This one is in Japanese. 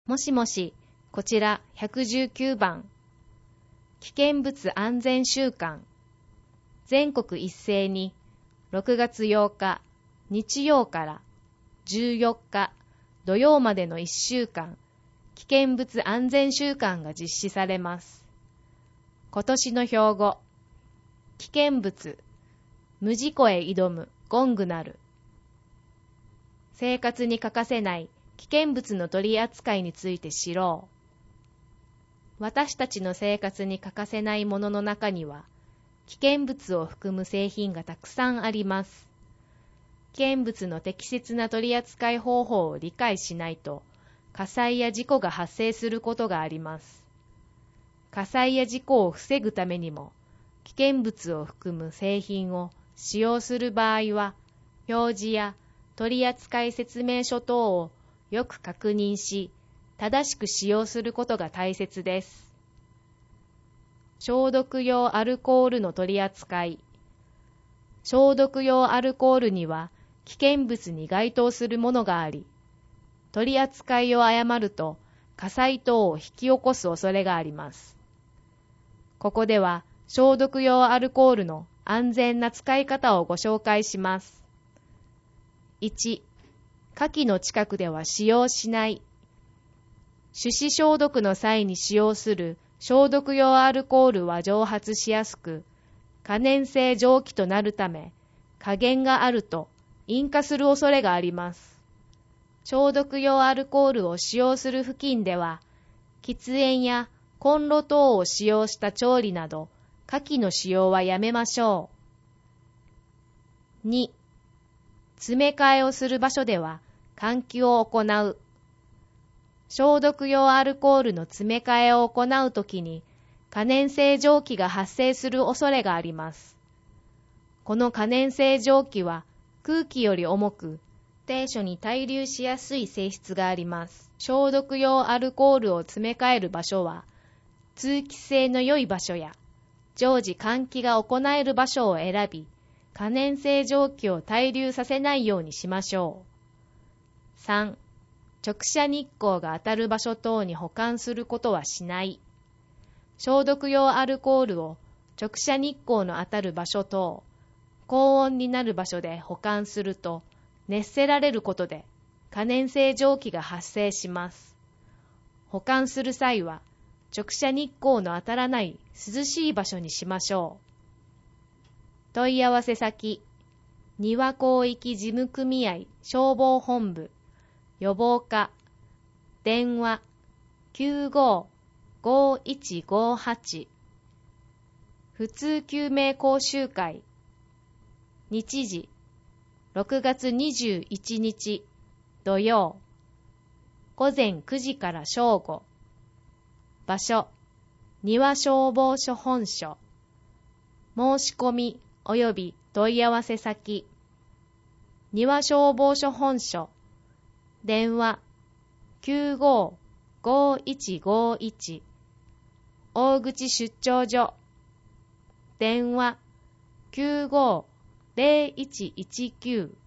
もしもし、こちら119番。危険物安全週間。全国一斉に6月8日日曜から14日土曜までの1週間、危険物安全週間が実施されます。今年の標語、危険物、無事故へ挑むゴングなる。生活に欠かせない危険物の取り扱いについて知ろう。私たちの生活に欠かせないものの中には、危険物を含む製品がたくさんあります。危険物の適切な取り扱い方法を理解しないと、火災や事故が発生することがあります。火災や事故を防ぐためにも、危険物を含む製品を使用する場合は、表示や取扱説明書等をよく確認し、正しく使用することが大切です。消毒用アルコールの取り扱い。消毒用アルコールには危険物に該当するものがあり、取り扱いを誤ると火災等を引き起こす恐れがあります。ここでは消毒用アルコールの安全な使い方をご紹介します。1、火器の近くでは使用しない。手指消毒の際に使用する消毒用アルコールは蒸発しやすく、可燃性蒸気となるため、火源があると引火する恐れがあります。消毒用アルコールを使用する付近では、喫煙やコンロ等を使用した調理など、火器の使用はやめましょう。2、詰め替えをする場所では換気を行う。消毒用アルコールの詰め替えを行うときに可燃性蒸気が発生する恐れがあります。この可燃性蒸気は空気より重く、低所に滞留しやすい性質があります。消毒用アルコールを詰め替える場所は、通気性の良い場所や常時換気が行える場所を選び、可燃性蒸気を滞留させないようにしましょう。3、直射日光が当たる場所等に保管することはしない。消毒用アルコールを直射日光の当たる場所等、高温になる場所で保管すると、熱せられることで可燃性蒸気が発生します。保管する際は、直射日光の当たらない涼しい場所にしましょう。問い合わせ先、庭広域事務組合消防本部、予防課、電話 95-5158、普通救命講習会、日時、6月21日土曜、午前9時から正午、場所、庭消防署本所、申し込み及び問い合わせ先、庭消防署本所、電話 95-5151、大口出張所、電話 95-0119